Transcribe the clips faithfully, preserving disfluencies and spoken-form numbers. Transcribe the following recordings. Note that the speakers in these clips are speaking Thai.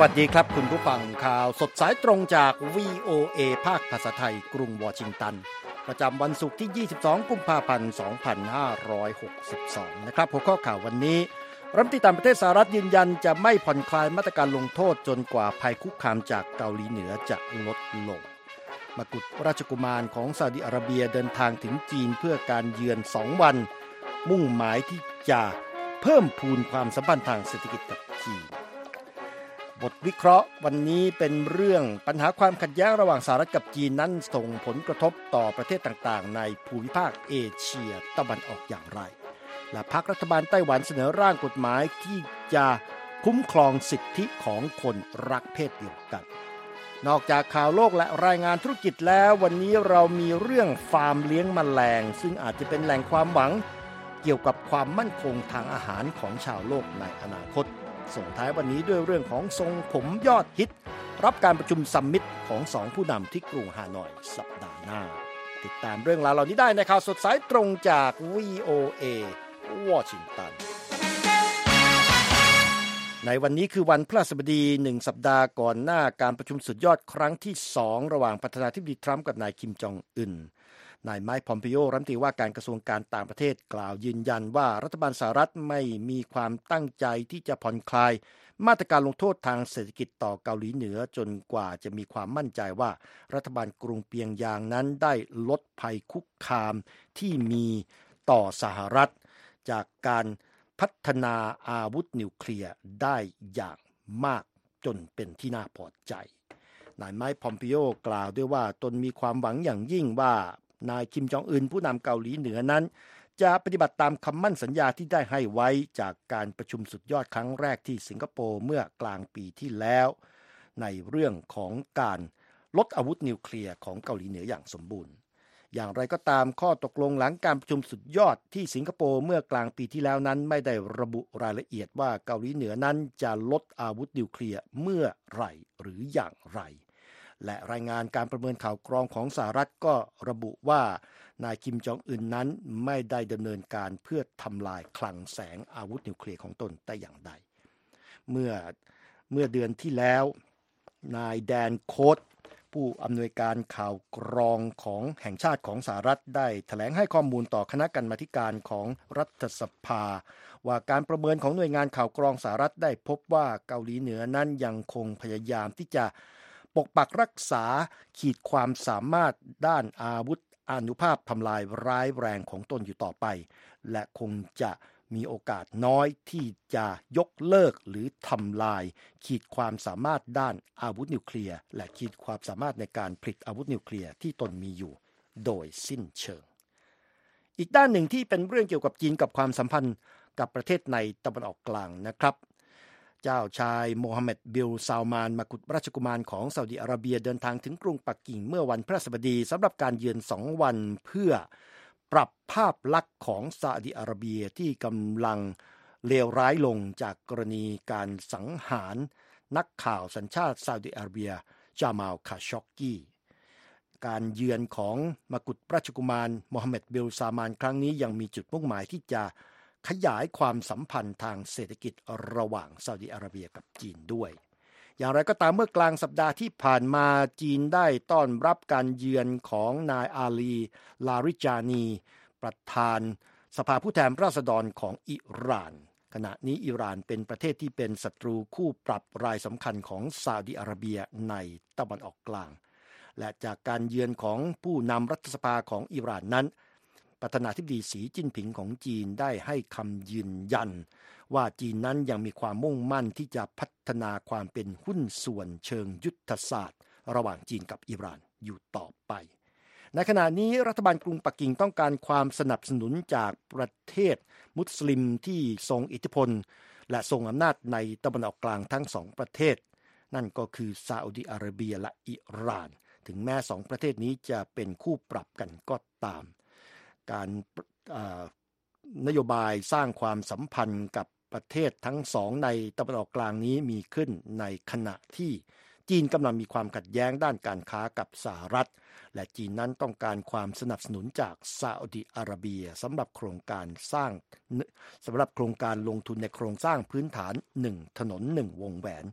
วัสดีครับคุณผู้ฟังข่าวสดสายตรงจาก วี โอ เอ ภาคภาษาไทยกรุงวอชิงตันประจำวันศุกร์ที่ยี่สิบสองกุมภาพันธ์สองพันห้าร้อยหกสิบสองนะครับหัวข้อข่าววันนี้รัฐมนตรีต่างประเทศสหรัฐยืนยันจะไม่ผ่อนคลายมาตรการลงโทษจนกว่าภัยคุกคามจากเกาหลีเหนือจะลดลงมกุฎราชกุมารของซาอุดิอาระเบียเดินทางถึงจีนเพื่อการเยือนสองวันมุ่งหมายที่จะเพิ่มพูนความสัมพันธ์ทางเศรษฐกิจกับจีนบทวิเคราะห์วันนี้เป็นเรื่องปัญหาความขัดแย้งระหว่างสหรัฐกับจีนนั้นส่งผลกระทบต่อประเทศต่างๆในภูมิภาคเอเชียตะวันออกอย่างไรและพรรครัฐบาลไต้หวันเสนอร่างกฎหมายที่จะคุ้มครองสิทธิของคนรักเพศเดียวกันนอกจากข่าวโลกและรายงานธุรกิจแล้ววันนี้เรามีเรื่องฟาร์มเลี้ยงแมลงซึ่งอาจจะเป็นแหล่งความหวังเกี่ยวกับความมั่นคงทางอาหารของชาวโลกในอนาคตส่งท้ายวันนี้ด้วยเรื่องของทรงผมยอดฮิตรับการประชุมซัมมิตของสองผู้นำที่กรุงฮานอยสัปดาห์หน้าติดตามเรื่องราวเหล่านี้ได้ในข่าวสดสายตรงจาก วี โอ เอ วอชิงตันในวันนี้คือวันพฤหัสบดีหนึ่งสัปดาห์ก่อนหน้าการประชุมสุดยอดครั้งที่สองระหว่างประธานาธิบดีทรัมป์กับนายคิมจองอึนนายไมค์ พอมปิโอรัฐมนตรีว่าการกระทรวงการต่างประเทศกล่าวยืนยันว่ารัฐบาลสหรัฐไม่มีความตั้งใจที่จะผ่อนคลายมาตรการลงโทษทางเศรษฐกิจต่อเกาหลีเหนือจนกว่าจะมีความมั่นใจว่ารัฐบาลกรุงเปียงยางนั้นได้ลดภัยคุกคามที่มีต่อสหรัฐจากการพัฒนาอาวุธนิวเคลียร์ได้อย่างมากจนเป็นที่น่าพอใจนายไมค์ พอมปิโอกล่าวด้วยว่าตนมีความหวังอย่างยิ่งว่านายคิมจองอึนผู้นำเกาหลีเหนือนั้นจะปฏิบัติตามคำมั่นสัญญาที่ได้ให้ไว้จากการประชุมสุดยอดครั้งแรกที่สิงคโปร์เมื่อกลางปีที่แล้วในเรื่องของการลดอาวุธนิวเคลียร์ของเกาหลีเหนืออย่างสมบูรณ์อย่างไรก็ตามข้อตกลงหลังการประชุมสุดยอดที่สิงคโปร์เมื่อกลางปีที่แล้วนั้นไม่ได้ระบุรายละเอียดว่าเกาหลีเหนือนั้นจะลดอาวุธนิวเคลียร์เมื่อไหร่หรืออย่างไรและรายงานการประเมินข่าวกรองของสหรัฐก็ระบุว่านายคิมจองอึนนั้นไม่ได้ดำเนินการเพื่อทำลายคลังแสงอาวุธนิวเคลียร์ของตนแต่อย่างใดเมื่อเมื่อเดือนที่แล้วนายแดนโคดผู้อำนวยการข่าวกรองของแห่งชาติของสหรัฐได้แถลงให้ข้อมูลต่อคณะกรรมาธิการของรัฐสภาว่าการประเมินของหน่วยงานข่าวกรองสหรัฐได้พบว่าเกาหลีเหนือนั้นยังคงพยายามที่จะปกปักรักษาขีดความสามารถด้านอาวุธอานุภาพทำลายร้ายแรงของตนอยู่ต่อไปและคงจะมีโอกาสน้อยที่จะยกเลิกหรือทำลายขีดความสามารถด้านอาวุธนิวเคลียร์และขีดความสามารถในการผลิตอาวุธนิวเคลียร์ที่ตนมีอยู่โดยสิ้นเชิงอีกด้านหนึ่งที่เป็นเรื่องเกี่ยวกับจีนกับความสัมพันธ์กับประเทศในตะวันออกกลางนะครับเจ้าชายโมฮัมเหม็ดบินซาลมานมกุฎราชกุมารของซาอุดิอาระเบียเดินทางถึงกรุงปักกิ่งเมื่อวันพฤหัสบดีสำหรับการเยือนสองวันเพื่อปรับภาพลักษณ์ของซาอุดิอาระเบียที่กำลังเลวร้ายลงจากกรณีการสังหารนักข่าวสัญชาติซาอุดิอาระเบียจามาลคาชอกกีการเยือนของมกุฎราชกุมารโมฮัมเหม็ดบินซาลมานครั้งนี้ยังมีจุดมุ่งหมายที่จะขยายความสัมพันธ์ทางเศรษฐกิจระหว่างซาอุดิอาระเบียกับจีนด้วยอย่างไรก็ตามเมื่อกลางสัปดาห์ที่ผ่านมาจีนได้ต้อนรับการเยือนของนายอาลีลาริจานีประธานสภาผู้แทนราษฎรของอิหร่านขณะนี้อิหร่านเป็นประเทศที่เป็นศัตรูคู่ปรับรายสำคัญของซาอุดิอาระเบียในตะวันออกกลางและจากการเยือนของผู้นำรัฐสภาของอิหร่านนั้นประธานาธิบดีสีจิ้นผิงของจีนได้ให้คำยืนยันว่าจีนนั้นยังมีความมุ่งมั่นที่จะพัฒนาความเป็นหุ้นส่วนเชิงยุทธศาสตร์ระหว่างจีนกับอิหร่านอยู่ต่อไปในขณะนี้รัฐบาลกรุงปักกิ่งต้องการความสนับสนุนจากประเทศมุสลิมที่ทรงอิทธิพลและทรงอำนาจในตะวันออกกลางทั้งสองประเทศนั่นก็คือซาอุดิอาระเบียและอิหร่านถึงแม้สองประเทศนี้จะเป็นคู่ปรับกันก็ตามการนโยบายสร้างความสัมพันธ์กับประเทศทั้งสองในตะวันออกกลางนี้มีขึ้นในขณะที่จีนกำลังมีความขัดแย้งด้านการค้ากับสหรัฐและจีนนั้นต้องการความสนับสนุนจากซาอุดิอาระเบียสำหรับโครงการสร้างสำหรับโครงการลงทุนในโครงสร้างพื้นฐานหนึ่งถนนหนึ่งวงแหวน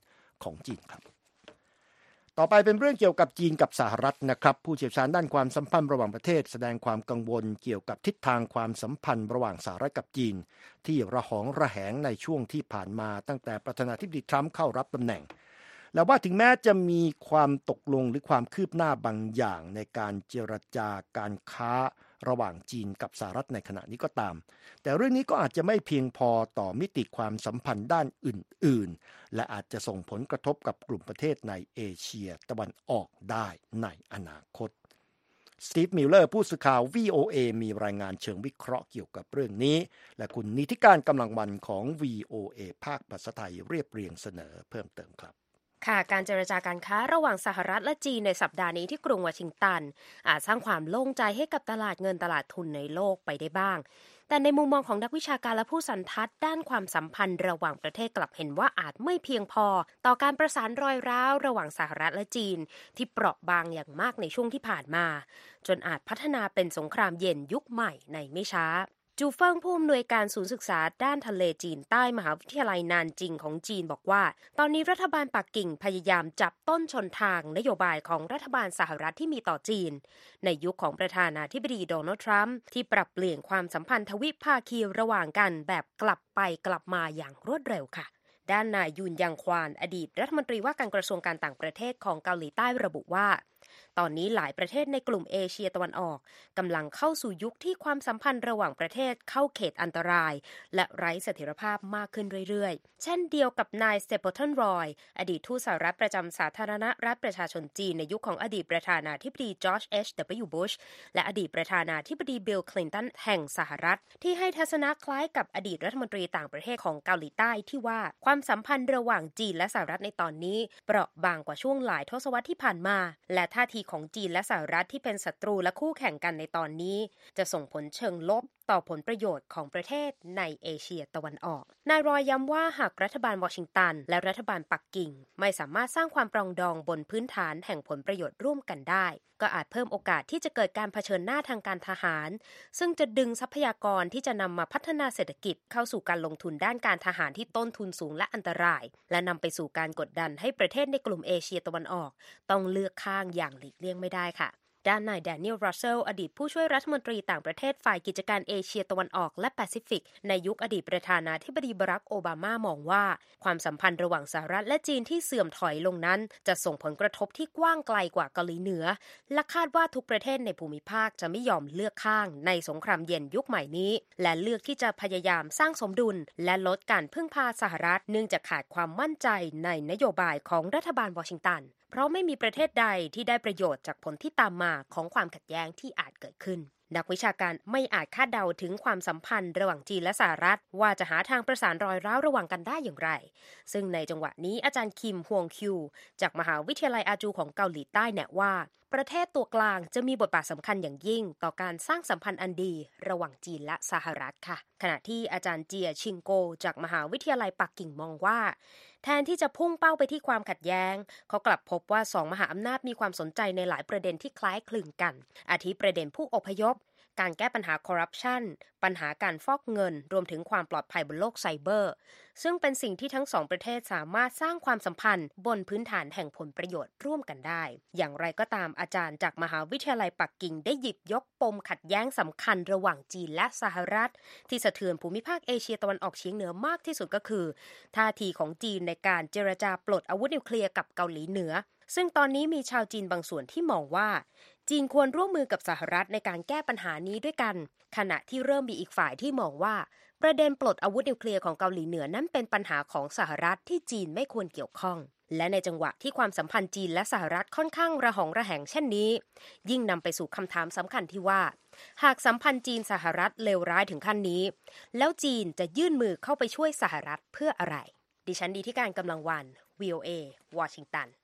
ของจีนครับต่อไปเป็นเรื่องเกี่ยวกับจีนกับสหรัฐนะครับผู้เชี่ยวชาญด้านความสัมพันธ์ระหว่างประเทศแสดงความกังวลเกี่ยวกับทิศทางความสัมพันธ์ระหว่างสหรัฐกับจีนที่ระหองระแหงในช่วงที่ผ่านมาตั้งแต่ประธานาธิบดีทรัมป์เข้ารับตำแหน่งและว่าถึงแม้จะมีความตกลงหรือความคืบหน้าบางอย่างในการเจรจาการค้าระหว่างจีนกับสหรัฐในขณะนี้ก็ตามแต่เรื่องนี้ก็อาจจะไม่เพียงพอต่อมิติความสัมพันธ์ด้านอื่นๆและอาจจะส่งผลกระทบกับกลุ่มประเทศในเอเชียตะวันออกได้ในอนาคตสตีฟมิลเลอร์ผู้สื่อข่าว วี โอ เอ มีรายงานเชิงวิเคราะห์เกี่ยวกับเรื่องนี้และคุณนิติการกำลังวันของ วี โอ เอ ภาคภาษาไทยเรียบเรียงเสนอเพิ่มเติมครับค่ะการเจรจาการค้าระหว่างสหรัฐและจีนในสัปดาห์นี้ที่กรุงวอชิงตันอาจสร้างความโล่งใจให้กับตลาดเงินตลาดทุนในโลกไปได้บ้างแต่ในมุมมองของนักวิชาการและผู้สันทัดด้านความสัมพันธ์ระหว่างประเทศกลับเห็นว่าอาจไม่เพียงพอต่อการประสานรอยร้าวระหว่างสหรัฐและจีนที่เปราะบางอย่างมากในช่วงที่ผ่านมาจนอาจพัฒนาเป็นสงครามเย็นยุคใหม่ในไม่ช้าจูเฟิงผู้อำนวยการศูนย์ศึกษาด้านทะเลจีนใต้มหาวิทยาลัยนานจิงของจีนบอกว่าตอนนี้รัฐบาลปักกิ่งพยายามจับต้นชนทางนโยบายของรัฐบาลสหรัฐที่มีต่อจีนในยุคของประธานาธิบดีโดนัลด์ทรัมป์ที่ปรับเปลี่ยนความสัมพันธ์ทวิภาคีระหว่างกันแบบกลับไปกลับมาอย่างรวดเร็วค่ะด้านนายยุนยังควานอดีตรัฐมนตรีว่าการกระทรวงการต่างประเทศของเกาหลีใต้ระบุว่าตอนนี้หลายประเทศในกลุ่มเอเชียตะวันออกกำลังเข้าสู่ยุคที่ความสัมพันธ์ระหว่างประเทศเข้าเขตอันตรายและไร้เสถียรภาพมากขึ้นเรื่อยๆเช่นเดียวกับนายสเตเปิลตันรอยอดีตทูตสหรัฐประจำสาธารณรัฐประชาชนจีนในยุคของอดีตประธานาธิบดีจอร์จ เอช ดับเบิลยู บุชและอดีตประธานาธิบดีบิลคลินตันแห่งสหรัฐที่ให้ทัศนะคล้ายกับอดีตรัฐมนตรีต่างประเทศของเกาหลีใต้ที่ว่าความสัมพันธ์ระหว่างจีนและสหรัฐในตอนนี้เปราะบางกว่าช่วงหลายทศวรรษที่ผ่านมาและท่าทีของจีนและสหรัฐที่เป็นศัตรูและคู่แข่งกันในตอนนี้จะส่งผลเชิงลบต่อผลประโยชน์ของประเทศในเอเชียตะวันออกนายรอยย้ำว่าหากรัฐบาลวอชิงตันและรัฐบาลปักกิ่งไม่สามารถสร้างความปรองดองบนพื้นฐานแห่งผลประโยชน์ร่วมกันได้ก็อาจเพิ่มโอกาสที่จะเกิดการเผชิญหน้าทางการทหารซึ่งจะดึงทรัพยากรที่จะนำมาพัฒนาเศรษฐกิจเข้าสู่การลงทุนด้านการทหารที่ต้นทุนสูงและอันตรายและนำไปสู่การกดดันให้ประเทศในกลุ่มเอเชียตะวันออกต้องเลือกข้างอย่างหลีกเลี่ยงไม่ได้ค่ะด้านนายแดเนียล รัสเซลอดีตผู้ช่วยรัฐมนตรีต่างประเทศฝ่ายกิจการเอเชียตะวันออกและแปซิฟิกในยุคอดีตประธานาธิบดีบารักโอบามามองว่าความสัมพันธ์ระหว่างสหรัฐและจีนที่เสื่อมถอยลงนั้นจะส่งผลกระทบที่กว้างไกลกว่าเกาหลีเหนือและคาดว่าทุกประเทศในภูมิภาคจะไม่ยอมเลือกข้างในสงครามเย็นยุคใหม่นี้และเลือกที่จะพยายามสร้างสมดุลและลดการพึ่งพาสหรัฐเนื่องจากขาดความมั่นใจในนโยบายของรัฐบาลวอชิงตันเพราะไม่มีประเทศใดที่ได้ประโยชน์จากผลที่ตามมาของความขัดแย้งที่อาจเกิดขึ้นนักวิชาการไม่อาจคาดเดาถึงความสัมพันธ์ระหว่างจีนและสหรัฐว่าจะหาทางประสานรอยร้าวระหว่างกันได้อย่างไรซึ่งในจังหวะนี้อาจารย์คิมฮวงคิวจากมหาวิทยาลัยอาจูของเกาหลีใต้แนะว่าประเทศตัวกลางจะมีบทบาทสำคัญอย่างยิ่งต่อการสร้างสัมพันธ์อันดีระหว่างจีนและสหรัฐค่ะขณะที่อาจารย์เจียชิงโกจากมหาวิทยาลัยปักกิ่งมองว่าแทนที่จะพุ่งเป้าไปที่ความขัดแย้งเขากลับพบว่าสองมหาอำนาจมีความสนใจในหลายประเด็นที่คล้ายคลึงกันอาทิประเด็นผู้อพยพการแก้ปัญหาคอร์รัปชันปัญหาการฟอกเงินรวมถึงความปลอดภัยบนโลกไซเบอร์ซึ่งเป็นสิ่งที่ทั้งสองประเทศสามารถสร้างความสัมพันธ์บนพื้นฐานแห่งผลประโยชน์ร่วมกันได้อย่างไรก็ตามอาจารย์จากมหาวิทยาลัยปักกิ่งได้หยิบยกปมขัดแย้งสำคัญระหว่างจีนและสหรัฐที่สะเทือนภูมิภาคเอเชียตะวันออกเฉียงเหนือมากที่สุดก็คือท่าทีของจีนในการเจรจาปลดอาวุธนิวเคลียร์กับเกาหลีเหนือซึ่งตอนนี้มีชาวจีนบางส่วนที่มองว่าจีนควรร่วมมือกับสหรัฐในการแก้ปัญหานี้ด้วยกันขณะที่เริ่มมีอีกฝ่ายที่มองว่าประเด็นปลดอาวุธนิวเคลียร์ของเกาหลีเหนือนั้นเป็นปัญหาของสหรัฐที่จีนไม่ควรเกี่ยวข้องและในจังหวะที่ความสัมพันธ์จีนและสหรัฐค่อนข้างระหองระแหงเช่นนี้ยิ่งนำไปสู่คำถามสำคัญที่ว่าหากสัมพันธ์จีนสหรัฐเลวร้ายถึงขั้นนี้แล้วจีนจะยื่นมือเข้าไปช่วยสหรัฐเพื่ออะไรดิฉันดีที่การกำลังวัน วี โอ เอ วอชิงตัน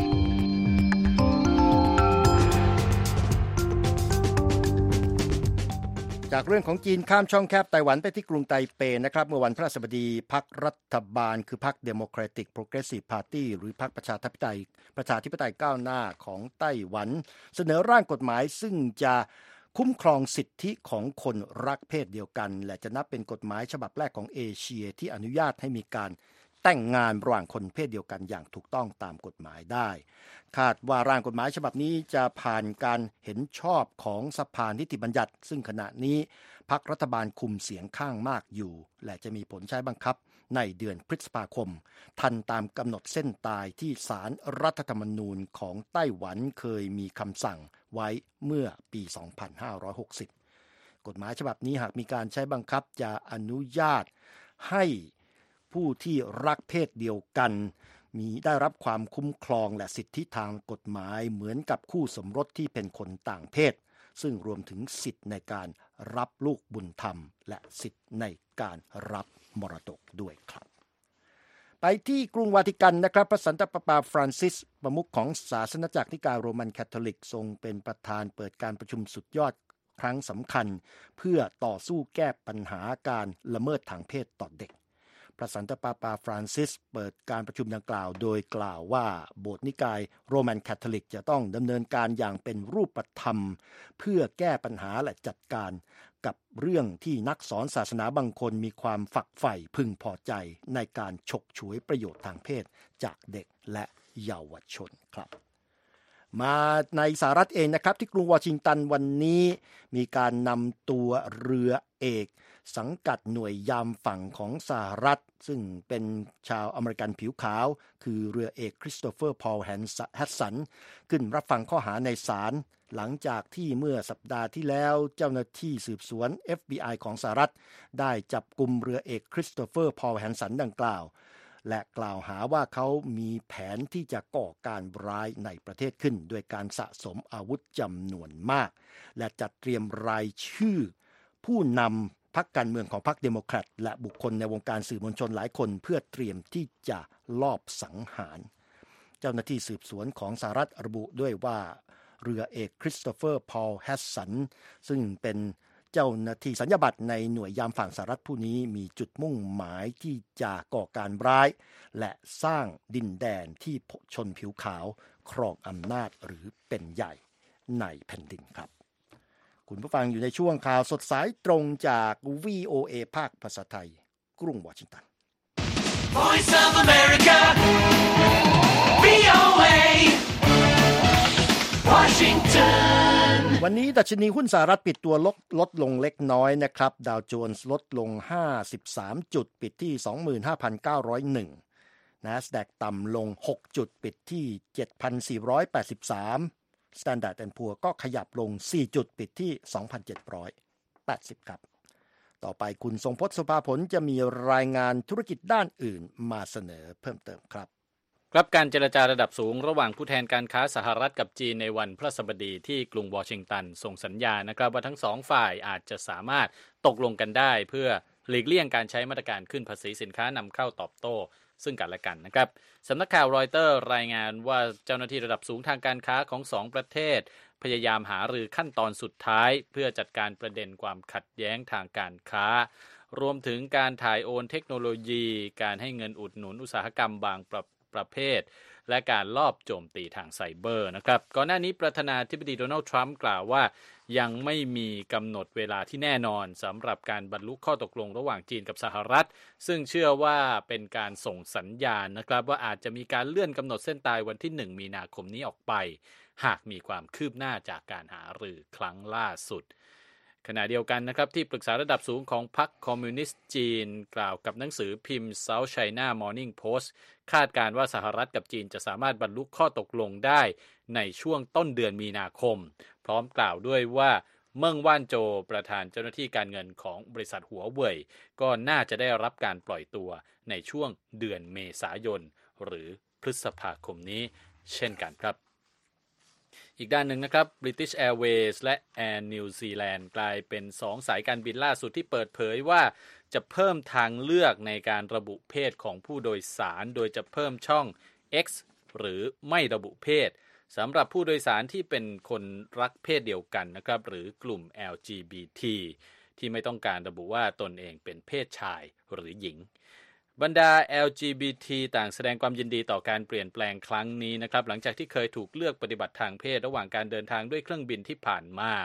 จากเรื่องของจีนข้ามช่องแคบไต้หวันไปที่กรุงไทเปนะครับเมื่อวันพฤหัสบดีพรรครัฐบาลคือพรรค Democratic Progressive Party หรือพรรคประชาธิปไตยประชาธิปไตยก้าวหน้าของไต้หวันเสนอร่างกฎหมายซึ่งจะคุ้มครองสิทธิของคนรักเพศเดียวกันและจะนับเป็นกฎหมายฉบับแรกของเอเชียที่อนุญาตให้มีการแต่งงานระหว่างคนเพศเดียวกันอย่างถูกต้องตามกฎหมายได้คาดว่าร่างกฎหมายฉบับนี้จะผ่านการเห็นชอบของสภานิติบัญญัติซึ่งขณะนี้พรรครัฐบาลคุมเสียงข้างมากอยู่และจะมีผลใช้บังคับในเดือนพฤษภาคมทันตามกำหนดเส้นตายที่ศาลรัฐธรรมนูญของไต้หวันเคยมีคำสั่งไว้เมื่อปี สองพันห้าร้อยหกสิบ กฎหมายฉบับนี้หากมีการใช้บังคับจะอนุญาตให้ผู้ที่รักเพศเดียวกันมีได้รับความคุ้มครองและสิทธิทางกฎหมายเหมือนกับคู่สมรสที่เป็นคนต่างเพศซึ่งรวมถึงสิทธิในการรับลูกบุญธรรมและสิทธิในการรับมรดกด้วยครับไปที่กรุงวาติกันนะครับพระสันตะปาปาฟรานซิสประมุขของศาสนจักรนิกายโรมันคาทอลิกทรงเป็นประธานเปิดการประชุมสุดยอดครั้งสำคัญเพื่อต่อสู้แก้ปัญหาการละเมิดทางเพศต่อเด็กพระสันตะปาปาฟรานซิสเปิดการประชุมดังกล่าวโดยกล่าวว่าโบสถ์นิกายโรมันคาทอลิกจะต้องดำเนินการอย่างเป็นรูปธรรมเพื่อแก้ปัญหาและจัดการกับเรื่องที่นักสอนศาสนาบางคนมีความฝักใฝ่พึงพอใจในการฉกฉวยประโยชน์ทางเพศจากเด็กและเยาวชนครับมาในสหรัฐเองนะครับที่กรุงวอชิงตันวันนี้มีการนำตัวเรือเอกสังกัดหน่วยยามฝั่งของสหรัฐซึ่งเป็นชาวอเมริกันผิวขาวคือเรือเอกคริสโตเฟอร์พอลแฮดสันขึ้นรับฟังข้อหาในศาลหลังจากที่เมื่อสัปดาห์ที่แล้วเจ้าหน้าที่สืบสวน เอฟ บี ไอ ของสหรัฐได้จับกุมเรือเอกคริสโตเฟอร์พอลแฮดสันดังกล่าวและกล่าวหาว่าเขามีแผนที่จะก่อการร้ายในประเทศขึ้นโดยการสะสมอาวุธจำนวนมากและจัดเตรียมรายชื่อผู้นำพรรคการเมืองของพรรคเดโมแครตและบุคคลในวงการสื่อมวลชนหลายคนเพื่อเตรียมที่จะลอบสังหารเจ้าหน้าที่สืบสวนของสหรัฐระบุด้วยว่าเรือเอกคริสโตเฟอร์พอลแฮดสันซึ่งเป็นเจ้าหน้าที่สัญญาบัตรในหน่วยยามฝั่งสหรัฐผู้นี้มีจุดมุ่งหมายที่จะก่อการร้ายและสร้างดินแดนที่ชนผิวขาวครองอำนาจหรือเป็นใหญ่ในแผ่นดินครับคุณผู้ฟังอยู่ในช่วงข่าวสดสายตรงจาก วี โอ เอ ภาคภาษาไทยกรุงวอชิงตัน Voice of America วี โอ เอ Washington วันนี้ดัชนีหุ้นสหรัฐปิดตัวลดลดลงเล็กน้อยนะครับดาวโจนส์ลดลงห้าสิบสามจุดปิดที่ สองหมื่นห้าพันเก้าร้อยเอ็ด NASDAQ ต่ำลงหกจุดปิดที่ เจ็ดพันสี่ร้อยแปดสิบสาม Standard แอนด์ Poor's ก็ขยับลงสี่จุดปิดที่ สองพันเจ็ดร้อยแปดสิบ ครับต่อไปคุณทรงพจน์ สุภาผลจะมีรายงานธุรกิจด้านอื่นมาเสนอเพิ่มเติมครับครับการเจรจาระดับสูงระหว่างผู้แทนการค้าสหรัฐกับจีนในวันพฤหัสบดีที่กรุงวอชิงตันส่งสัญญาณนะครับว่าทั้งสองฝ่ายอาจจะสามารถตกลงกันได้เพื่อหลีกเลี่ยงการใช้มาตรการขึ้นภาษีสินค้านำเข้าตอบโต้ซึ่งกันและกันนะครับสำนักข่าวรอยเตอร์รายงานว่าเจ้าหน้าที่ระดับสูงทางการค้าของสองประเทศพยายามหารือขั้นตอนสุดท้ายเพื่อจัดการประเด็นความขัดแย้งทางการค้ารวมถึงการถ่ายโอนเทคโนโลยีการให้เงินอุดหนุนอุตสาหกรรมบางประประเภทและการลอบโจมตีทางไซเบอร์นะครับก่อนหน้านี้ประธานาธิบดีโดนัลด์ทรัมป์กล่าวว่ายังไม่มีกำหนดเวลาที่แน่นอนสำหรับการบรรลุข้อตกลงระหว่างจีนกับสหรัฐซึ่งเชื่อว่าเป็นการส่งสัญญาณนะครับว่าอาจจะมีการเลื่อนกำหนดเส้นตายวันที่หนึ่งมีนาคมนี้ออกไปหากมีความคืบหน้าจากการหารือครั้งล่าสุดขณะเดียวกันนะครับที่ปรึกษาระดับสูงของพรรคคอมมิวนิสต์จีนกล่าวกับหนังสือพิมพ์ South China Morning Post คาดการณ์ว่าสหรัฐกับจีนจะสามารถบรรลุข้อตกลงได้ในช่วงต้นเดือนมีนาคมพร้อมกล่าวด้วยว่าเมิ่งว่านโจประธานเจ้าหน้าที่การเงินของบริษัทหัวเว่ยก็น่าจะได้รับการปล่อยตัวในช่วงเดือนเมษายนหรือพฤษภาคมนี้เช่นกันครับอีกด้านหนึ่งนะครับ British Airways และ Air New Zealand กลายเป็นสองสายการบินล่าสุดที่เปิดเผยว่าจะเพิ่มทางเลือกในการระบุเพศของผู้โดยสารโดยจะเพิ่มช่อง X หรือไม่ระบุเพศสำหรับผู้โดยสารที่เป็นคนรักเพศเดียวกันนะครับหรือกลุ่ม แอล จี บี ที ที่ไม่ต้องการระบุว่าตนเองเป็นเพศชายหรือหญิงบรรดา แอล จี บี ที ต่างแสดงความยินดีต่อการเปลี่ยนแปลงครั้งนี้นะครับหลังจากที่เคยถูกเลือกปฏิบัติทางเพศระหว่างการเดินทางด้วยเครื่องบินที่ผ่านมา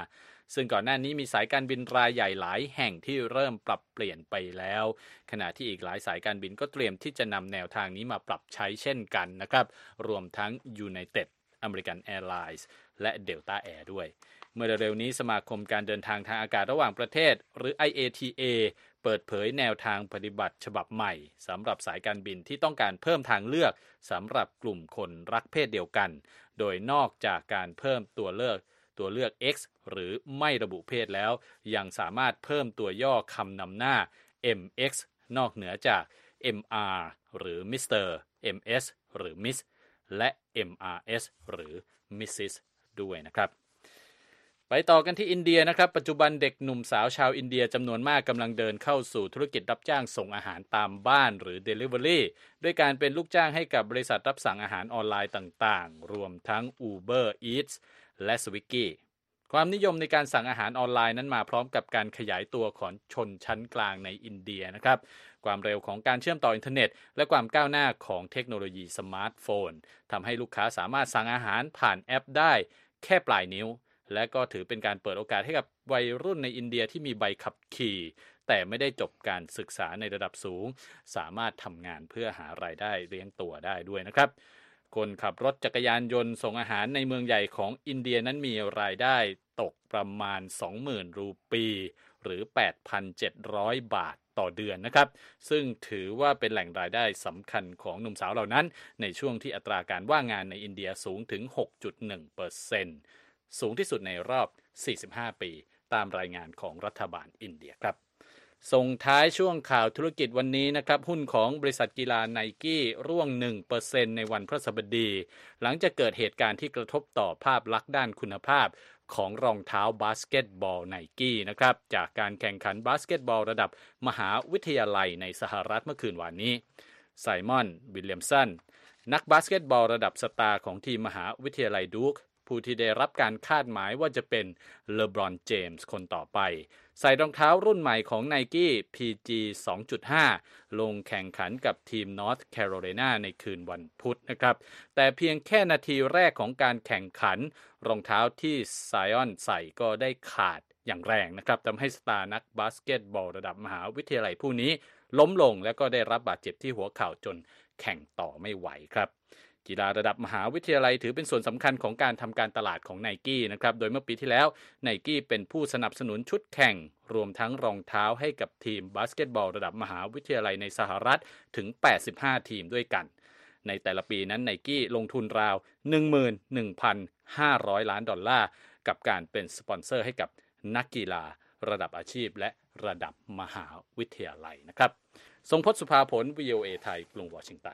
ซึ่งก่อนหน้านี้มีสายการบินรายใหญ่หลายแห่งที่เริ่มปรับเปลี่ยนไปแล้วขณะที่อีกหลายสายการบินก็เตรียมที่จะนำแนวทางนี้มาปรับใช้เช่นกันนะครับรวมทั้ง United American Airlines และ Delta Air ด้วยเมื่อเร็วนี้สมาคมการเดินทางทางอากาศระหว่างประเทศหรือ ไอ เอ ที เอ เปิดเผยแนวทางปฏิบัติฉบับใหม่สำหรับสายการบินที่ต้องการเพิ่มทางเลือกสำหรับกลุ่มคนรักเพศเดียวกันโดยนอกจากการเพิ่มตัวเลือกตัวเลือก X หรือไม่ระบุเพศแล้วยังสามารถเพิ่มตัวย่อคำนำหน้า เอ็ม เอ็กซ์ นอกเหนือจาก เอ็ม อาร์ หรือ มิสเตอร์ เอ็ม เอส หรือ Miss และ เอ็ม อาร์ เอส หรือ มิสซิส ด้วยนะครับไปต่อกันที่อินเดียนะครับปัจจุบันเด็กหนุ่มสาวชาวอินเดียจำนวนมากกำลังเดินเข้าสู่ธุรกิจรับจ้างส่งอาหารตามบ้านหรือ Delivery ด้วยการเป็นลูกจ้างให้กับบริษัทรับสั่งอาหารออนไลน์ต่างๆรวมทั้ง Uber Eats และ Swiggy ความนิยมในการสั่งอาหารออนไลน์นั้นมาพร้อมกับการขยายตัวของชนชั้นกลางในอินเดียนะครับความเร็วของการเชื่อมต่ออินเทอร์เน็ตและความก้าวหน้าของเทคโนโลยีสมาร์ทโฟนทำให้ลูกค้าสามารถสั่งอาหารผ่านแอปได้แค่ปลายนิ้วและก็ถือเป็นการเปิดโอกาสให้กับวัยรุ่นในอินเดียที่มีใบขับขี่แต่ไม่ได้จบการศึกษาในระดับสูงสามารถทำงานเพื่อหารายได้เลี้ยงตัวได้ด้วยนะครับคนขับรถจักรยานยนต์ส่งอาหารในเมืองใหญ่ของอินเดียนั้นมีรายได้ตกประมาณ สองหมื่น รูปีหรือ แปดพันเจ็ดร้อย บาทต่อเดือนนะครับซึ่งถือว่าเป็นแหล่งรายได้สำคัญของหนุ่มสาวเหล่านั้นในช่วงที่อัตราการว่างงานในอินเดียสูงถึง หกจุดหนึ่งเปอร์เซ็นต์ สูงที่สุดในรอบสี่สิบห้าปีตามรายงานของรัฐบาลอินเดียครับส่งท้ายช่วงข่าวธุรกิจวันนี้นะครับหุ้นของบริษัทกีฬาไนกี้ร่วง หนึ่งเปอร์เซ็นต์ ในวันพฤหัสบดีหลังจากเกิดเหตุการณ์ที่กระทบต่อภาพลักษณ์ด้านคุณภาพของรองเท้าบาสเกตบอลไนกี้นะครับจากการแข่งขันบาสเกตบอลระดับมหาวิทยาลัยในสหรัฐเมื่อคืนวานนี้ไซมอนวิลเลียมสันนักบาสเกตบอลระดับสตาร์ของทีมมหาวิทยาลัยดูคผู้ที่ได้รับการคาดหมายว่าจะเป็นเลบรอนเจมส์คนต่อไปใส่รองเท้ารุ่นใหม่ของ Nike พี จี สองจุดห้า ลงแข่งขันกับทีม North Carolina ในคืนวันพุธนะครับแต่เพียงแค่นาทีแรกของการแข่งขันรองเท้าที่ไซออนใส่ก็ได้ขาดอย่างแรงนะครับทำให้สตาร์นักบาสเกตบอลระดับมหาวิทยาลัยผู้นี้ล้มลงและก็ได้รับบาดเจ็บที่หัวเข่าจนแข่งต่อไม่ไหวครับกีฬาระดับมหาวิทยาลัยถือเป็นส่วนสำคัญของการทำการตลาดของ Nike นะครับโดยเมื่อปีที่แล้ว Nike เป็นผู้สนับสนุนชุดแข่งรวมทั้งรองเท้าให้กับทีมบาสเกตบอลระดับมหาวิทยาลัยในสหรัฐถึงแปดสิบห้าทีมด้วยกันในแต่ละปีนั้น Nike ลงทุนราว หนึ่งหมื่นหนึ่งพันห้าร้อย ล้านดอลลาร์กับการเป็นสปอนเซอร์ให้กับนักกีฬาระดับอาชีพและระดับมหาวิทยาลัยนะครับทรงพจน์สุภาผล วี โอ เอ ไทยกรุงวอชิงตัน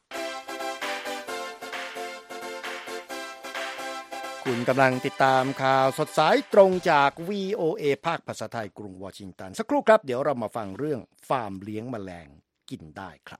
คุณกำลังติดตามข่าวสดสายตรงจาก วี โอ เอ ภาคภาษาไทยกรุงวอชิงตันสักครู่ครับเดี๋ยวเรามาฟังเรื่องฟาร์มเลี้ยงแมลงกินได้ครับ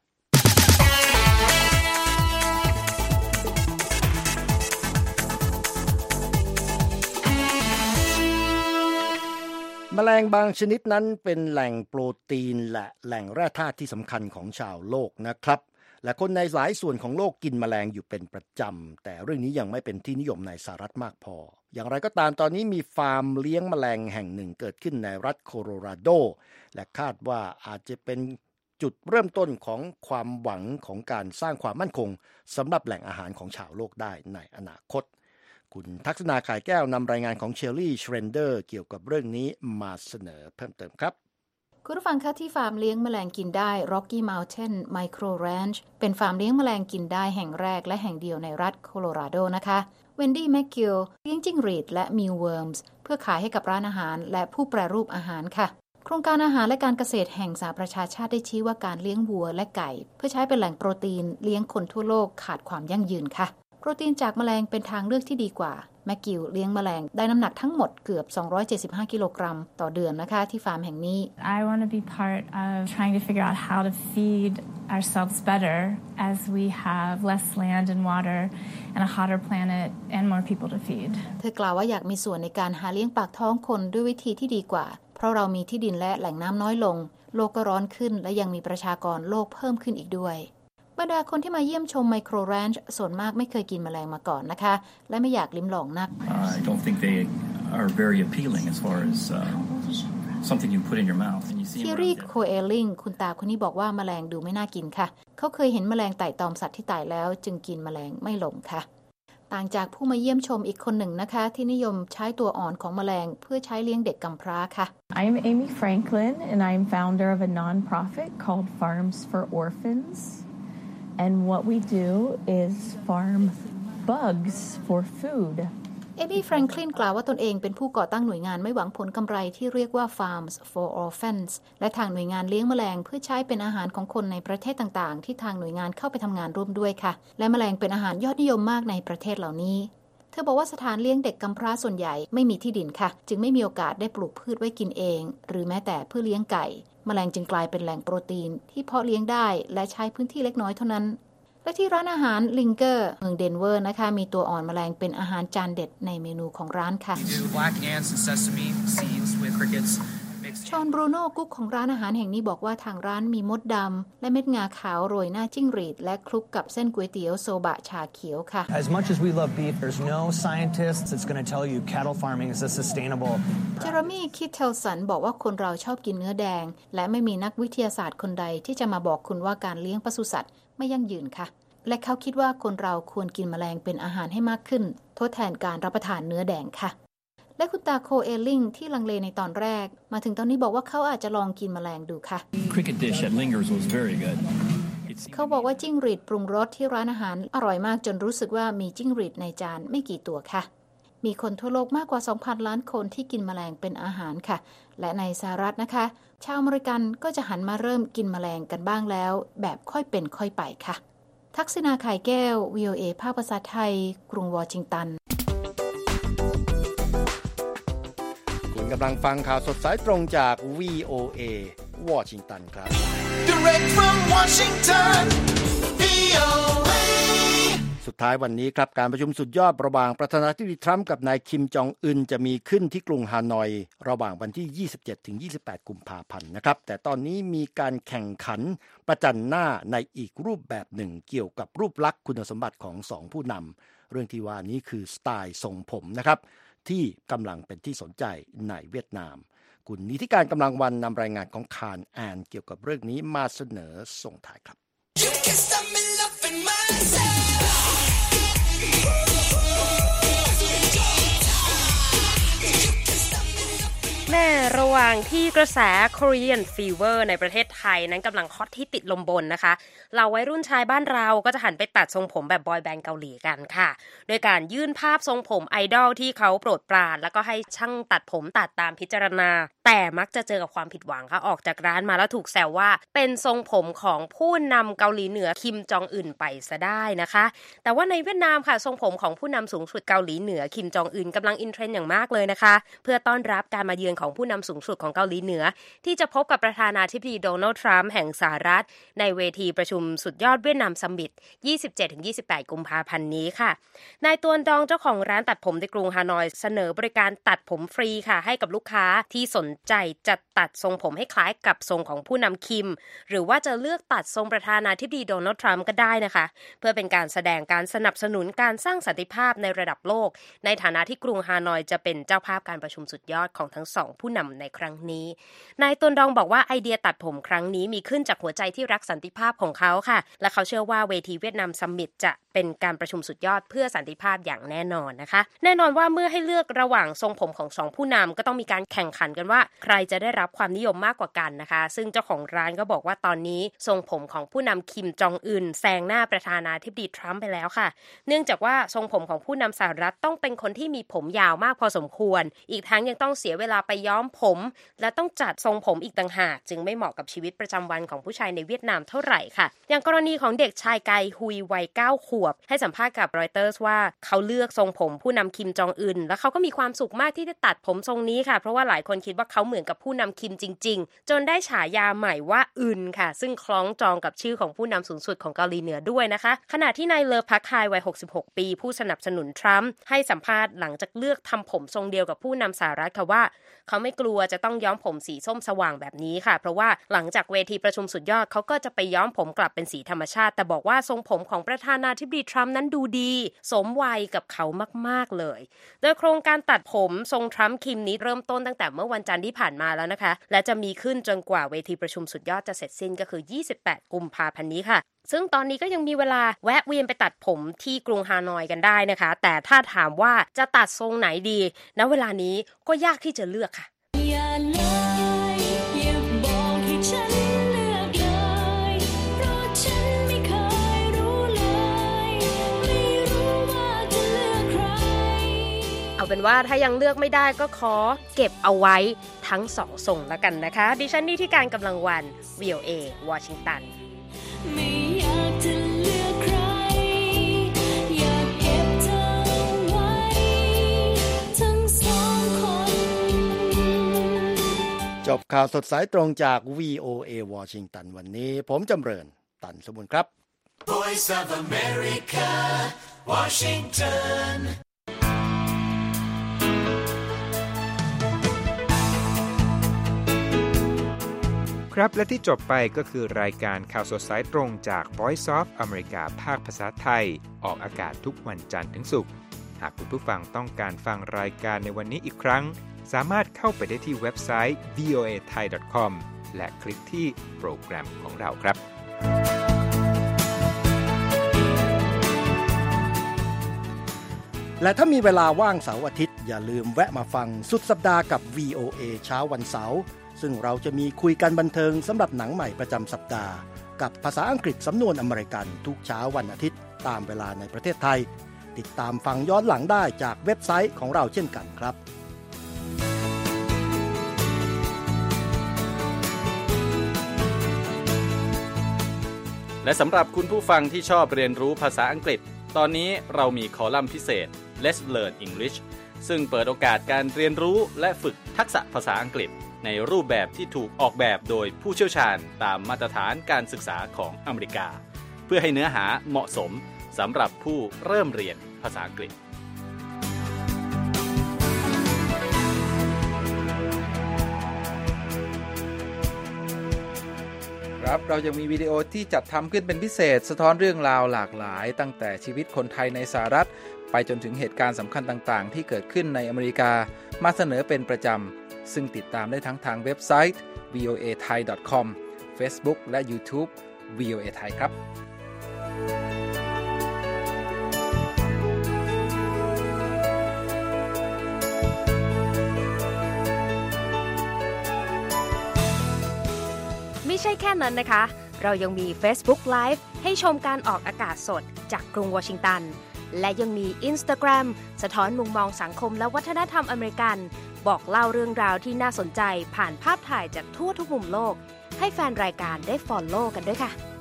แมลงบางชนิดนั้นเป็นแหล่งโปรตีนและแหล่งแร่ธาตุที่สำคัญของชาวโลกนะครับและคนในหลายส่วนของโลกกินแมลงอยู่เป็นประจำแต่เรื่องนี้ยังไม่เป็นที่นิยมในสหรัฐมากพออย่างไรก็ตามตอนนี้มีฟาร์มเลี้ยงแมลงแห่งหนึ่งเกิดขึ้นในรัฐโคโลราโดและคาดว่าอาจจะเป็นจุดเริ่มต้นของความหวังของการสร้างความมั่นคงสำหรับแหล่งอาหารของชาวโลกได้ในอนาคตคุณทักษณา ข่ายแก้วนำรายงานของเชลลี่เชรนเดอร์เกี่ยวกับเรื่องนี้มาเสนอเพิ่มเติมครับคุณผู้ฟังคะที่ฟาร์มเลี้ยงแมลงกินได้ Rocky Mountain Micro Ranch เป็นฟาร์มเลี้ยงแมลงกินได้แห่งแรกและแห่งเดียวในรัฐโคโลราโดนะคะเวนดี้แมคกิลเลี้ยงจิ้งหรีดและมิลเวิร์มส์เพื่อขายให้กับร้านอาหารและผู้แปรรูปอาหารค่ะโครงการอาหารและการเกษตรแห่งสหประชาชาติได้ชี้ว่าการเลี้ยงวัวและไก่เพื่อใช้เป็นแหล่งโปรตีนเลี้ยงคนทั่วโลกขาดความยั่งยืนค่ะโปรตีนจากแมลงเป็นทางเลือกที่ดีกว่าแมคกิลเลี้ยงแมลงได้น้ำหนักทั้งหมดเกือบสองร้อยเจ็ดสิบห้ากิโลกรัมต่อเดือนนะคะที่ฟาร์มแห่งนี้ I want to be part of trying to figure out how to feed ourselves better as we have less land and water and a hotter planet and more people to feed เธอกล่าวว่าอยากมีส่วนในการหาเลี้ยงปากท้องคนด้วยวิธีที่ดีกว่าเพราะเรามีที่ดินและแหล่งน้ำน้อยลงโลกก็ร้อนขึ้นและยังมีประชากรโลกเพิ่มขึ้นอีกด้วยบรรดาคนที่มาเยี่ยมชมไมโครแรนช์ส่วนมากไม่เคยกินแมลงมาก่อนนะคะและไม่อยากลิ้มลองนัก I don't think they are very appealing as far as uh, something you put in your mouth and you see ทีรีโคเอลลิงคุณตาคนนี้บอกว่าแมลงดูไม่น่ากินค่ะเขาเคยเห็นแมลงไต่ตอมสัตว์ที่ตายแล้วจึงกินแมลงไม่ลงค่ะต่างจากผู้มาเยี่ยมชมอีกคนหนึ่งนะคะที่นิยมใช้ตัวอ่อนของแมลงเพื่อใช้เลี้ยงเด็กกำพร้าค่ะ I'm Amy Franklin and I'm founder of a non-profit called Farms for Orphans and what we do is farm bugs for food เอมี่แฟรงคลินกล่าวว่าตนเองเป็นผู้ก่อตั้งหน่วยงานไม่หวังผลกำไรที่เรียกว่า Farms for Orphans และทางหน่วยงานเลี้ยงแมลงเพื่อใช้เป็นอาหารของคนในประเทศต่างๆที่ทางหน่วยงานเข้าไปทำงานร่วมด้วยค่ะและแมลงเป็นอาหารยอดนิยมมากในประเทศเหล่านี้เธอบอกว่าสถานเลี้ยงเด็กกำพร้าส่วนใหญ่ไม่มีที่ดินค่ะจึงไม่มีโอกาสได้ปลูกพืชไว้กินเองหรือแม้แต่เพื่อเลี้ยงไก่แมลงจึงกลายเป็นแหล่งโปรตีนที่เพาะเลี้ยงได้และใช้พื้นที่เล็กน้อยเท่านั้นและที่ร้านอาหารลิงเกอร์เมืองเดนเวอร์นะคะมีตัวอ่อนแมลงเป็นอาหารจานเด็ดในเมนูของร้านค่ะชอนบรูโน่กุ๊กของร้านอาหารแห่งนี้บอกว่าทางร้านมีมดดำและเม็ดงาขาวโรยหน้าจิ้งหรีดและคลุกกับเส้นก๋วยเตี๋ยวโซบะชาเขียวค่ะ As much as we love beef, there's no scientist that's going to tell you cattle farming is a sustainable. เจอร์มี่คิทเทลสันบอกว่าคนเราชอบกินเนื้อแดงและไม่มีนักวิทยาศาสตร์คนใดที่จะมาบอกคุณว่าการเลี้ยงปศุสัตว์ไม่ยั่งยืนค่ะและเขาคิดว่าคนเราควรกินแมลงเป็นอาหารให้มากขึ้นทดแทนการรับประทานเนื้อแดงค่ะและคุณตาโคเอลลิงที่ลังเลในตอนแรกมาถึงตอนนี้บอกว่าเขาอาจจะลองกินแมลงดูค่ะ Cricket dish at Lingers was very good. เขาบอกว่าจิ้งหรีดปรุงรสที่ร้านอาหารอร่อยมากจนรู้สึกว่ามีจิ้งหรีดในจานไม่กี่ตัวค่ะมีคนทั่วโลกมากกว่า สองพัน ล้านคนที่กินแมลงเป็นอาหารค่ะและในสหรัฐนะคะชาวอเมริกันก็จะหันมาเริ่มกินแมลงกันบ้างแล้วแบบค่อยเป็นค่อยไปค่ะทักษิณาไข่แก้ว วี โอ เอ ภาคภาษาไทยกรุงวอชิงตันคุณกำลังฟังข่าวสดสายตรงจาก วี โอ เอ วอชิงตันครับ Direct from Washington วี โอ เอสุดท้ายวันนี้ครับการประชุมสุดยอดระหว่างประธานาธิบดีทรัมป์กับนายคิมจองอึนจะมีขึ้นที่กรุงฮานอยระหว่างวันที่ ยี่สิบเจ็ดถึงยี่สิบแปด กุมภาพันธ์นะครับแต่ตอนนี้มีการแข่งขันประจันหน้าในอีกรูปแบบหนึ่งเกี่ยวกับรูปลักษณ์คุณสมบัติของสองผู้นำเรื่องที่ว่านี้คือสไตล์ทรงผมนะครับที่กำลังเป็นที่สนใจในเวียดนามคุณนิติการกำลังวันนำรายงานของคารแอนเกี่ยวกับเรื่องนี้มาเสนอส่งท้ายครับแม่ระหว่างที่กระแส Korean Fever ในประเทศไทยนั้นกำลังฮอตที่ติดลมบนนะคะเหล่าวัยรุ่นชายบ้านเราก็จะหันไปตัดทรงผมแบบบอยแบนด์เกาหลีกันค่ะโดยการยื่นภาพทรงผมไอดอลที่เขาโปรดปรานแล้วก็ให้ช่างตัดผมตัดตามพิจารณาแต่มักจะเจอกับความผิดหวังค่ะออกจากร้านมาแล้วถูกแซวว่าเป็นทรงผมของผู้นำเกาหลีเหนือคิมจองอึนไปซะได้นะคะแต่ว่าในเวียดนามค่ะทรงผมของผู้นำสูงสุดเกาหลีเหนือคิมจองอึนกำลังอินเทรนด์อย่างมากเลยนะคะเพื่อต้อนรับการมาเยือนของผู้นำสูงสุดของเกาหลีเหนือที่จะพบกับประธานาธิบดีโดนัลด์ทรัมป์แห่งสหรัฐในเวทีประชุมสุดยอดเวียดนามซัมมิต ยี่สิบเจ็ดถึงยี่สิบแปด กุมภาพันธ์นี้ค่ะนายตวนดองเจ้าของร้านตัดผมในกรุงฮานอยเสนอบริการตัดผมฟรีค่ะให้กับลูกค้าที่สนใจจะตัดทรงผมให้คล้ายกับทรงของผู้นำคิมหรือว่าจะเลือกตัดทรงประธานาธิบดีโดนัลด์ทรัมป์ก็ได้นะคะเพื่อเป็นการแสดงการสนับสนุนการสร้างสันติภาพในระดับโลกในฐานะที่กรุงฮานอยจะเป็นเจ้าภาพการประชุมสุดยอดของทั้งสองผู้นำในครั้งนี้นายตวนดองบอกว่าไอเดียตัดผมครั้งนี้มีขึ้นจากหัวใจที่รักสันติภาพของเขาค่ะและเขาเชื่อว่าเวทีเวียดนามซัมมิตจะเป็นการประชุมสุดยอดเพื่อสันติภาพอย่างแน่นอนนะคะแน่นอนว่าเมื่อให้เลือกระหว่างทรงผมของสองผู้นำก็ต้องมีการแข่งขันกันว่าใครจะได้รับความนิยมมากกว่ากันนะคะซึ่งเจ้าของร้านก็บอกว่าตอนนี้ทรงผมของผู้นำคิมจองอึนแซงหน้าประธานาธิบดีทรัมป์ไปแล้วค่ะเนื่องจากว่าทรงผมของผู้นำสหรัฐต้องเป็นคนที่มีผมยาวมากพอสมควรอีกทั้งยังต้องเสียเวลาไปย้อมผมและต้องจัดทรงผมอีกต่างหากจึงไม่เหมาะกับชีวิตประจำวันของผู้ชายในเวียดนามเท่าไหร่ค่ะอย่างกรณีของเด็กชายไกฮุยวัยเก้าขวบให้สัมภาษณ์กับรอยเตอร์สว่าเขาเลือกทรงผมผู้นำคิมจองอึนและเขาก็มีความสุขมากที่ได้ตัดผมทรงนี้ค่ะเพราะว่าหลายคนคิดว่าเขาเหมือนกับผู้นำคิมจริงๆจนได้ฉายาใหม่ว่าอึนค่ะซึ่งคล้องจองกับชื่อของผู้นำสูงสุดของเกาหลีเหนือด้วยนะคะขณะที่นายเลอพักไฮวัยหกสิบหกปีผู้สนับสนุนทรัมป์ให้สัมภาษณ์หลังจากเลือกทำผมทรงเดียวกับผู้นำสหรัฐค่ะว่าเขาไม่กลัวจะต้องย้อมผมสีส้มสว่างแบบนี้ค่ะเพราะว่าหลังจากเวทีประชุมสุดยอดเขาก็จะไปย้อมผมกลับเป็นสีธรรมชาติแต่บอกว่าทรงผมของประธานาธิบดีทรัมป์นั้นดูดีสมวัยกับเขามากๆเลยโดยโครงการตัดผมทรงทรัมป์คิมนี้เริ่มต้นตั้งแต่เมื่อวันจันทร์ที่ผ่านมาแล้วนะคะและจะมีขึ้นจนกว่าเวทีประชุมสุดยอดจะเสร็จสิ้นก็คือยี่สิบแปดกุมภาพันธ์นี้ค่ะซึ่งตอนนี้ก็ยังมีเวลาแวะเวียนไปตัดผมที่กรุงฮานอยกันได้นะคะแต่ถ้าถามว่าจะตัดทรงไหนดีณเวลานี้ก็ยากที่จะเลือกค่ะอย่าเลยอย่าบอกให้ฉันเลือกเลยเพราะฉันไม่เคยรู้เลยไม่รู้ว่าจะเลือกใครเอาเป็นว่าถ้ายังเลือกไม่ได้ก็ขอเก็บเอาไว้ทั้งสองทรงแล้วกันนะคะดิฉันนี่ที่การกำลังวัน วี โอ เอ วอชิงตันไม่อยากจะเลือกใครอยากเก็บเธอไว้ทั้งสองคนจบข่าวสดสายตรงจาก วี โอ เอ วอชิงตันวันนี้ผมจำเริญตันสมบูรณ์ครับ Voice of America Washington ครับและที่จบไปก็คือรายการข่าวสดสายตรงจาก Voice of America ภาคภาษาไทยออกอากาศทุกวันจันทร์ถึงศุกร์หากคุณผู้ฟังต้องการฟังรายการในวันนี้อีกครั้งสามารถเข้าไปได้ที่เว็บไซต์ วี โอ เอ ไทย ดอท คอม และคลิกที่โปรแกรมของเราครับและถ้ามีเวลาว่างเสาร์อาทิตย์อย่าลืมแวะมาฟังสุดสัปดาห์กับ วี โอ เอ เช้าวันเสาร์ซึ่งเราจะมีคุยกันบันเทิงสำหรับหนังใหม่ประจำสัปดาห์กับภาษาอังกฤษสำนวนอเมริกันทุกเช้าวันอาทิตย์ตามเวลาในประเทศไทยติดตามฟังย้อนหลังได้จากเว็บไซต์ของเราเช่นกันครับและสำหรับคุณผู้ฟังที่ชอบเรียนรู้ภาษาอังกฤษตอนนี้เรามีคอลัมน์พิเศษ Let's Learn English ซึ่งเปิดโอกาสการเรียนรู้และฝึกทักษะภาษาอังกฤษในรูปแบบที่ถูกออกแบบโดยผู้เชี่ยวชาญตามมาตรฐานการศึกษาของอเมริกาเพื่อให้เนื้อหาเหมาะสมสำหรับผู้เริ่มเรียนภาษาอังกฤษครับเรายังมีวิดีโอที่จัดทำขึ้นเป็นพิเศษสะท้อนเรื่องราวหลากหลายตั้งแต่ชีวิตคนไทยในสหรัฐไปจนถึงเหตุการณ์สำคัญต่างๆที่เกิดขึ้นในอเมริกามาเสนอเป็นประจำซึ่งติดตามได้ทั้งทางเว็บไซต์ วี โอ เอ ไทย ดอท คอม Facebook และ YouTube วี โอ เอ ไทยครับไม่ใช่แค่นั้นนะคะเรายังมี Facebook Live ให้ชมการออกอากาศสดจากกรุงวอชิงตันและยังมี Instagram สะท้อนมุมมองสังคมและวัฒนธรรมอเมริกันบอกเล่าเรื่องราวที่น่าสนใจผ่านภาพถ่ายจากทั่วทุกมุมโลกให้แฟนรายการได้ follow กันด้วยค่ะ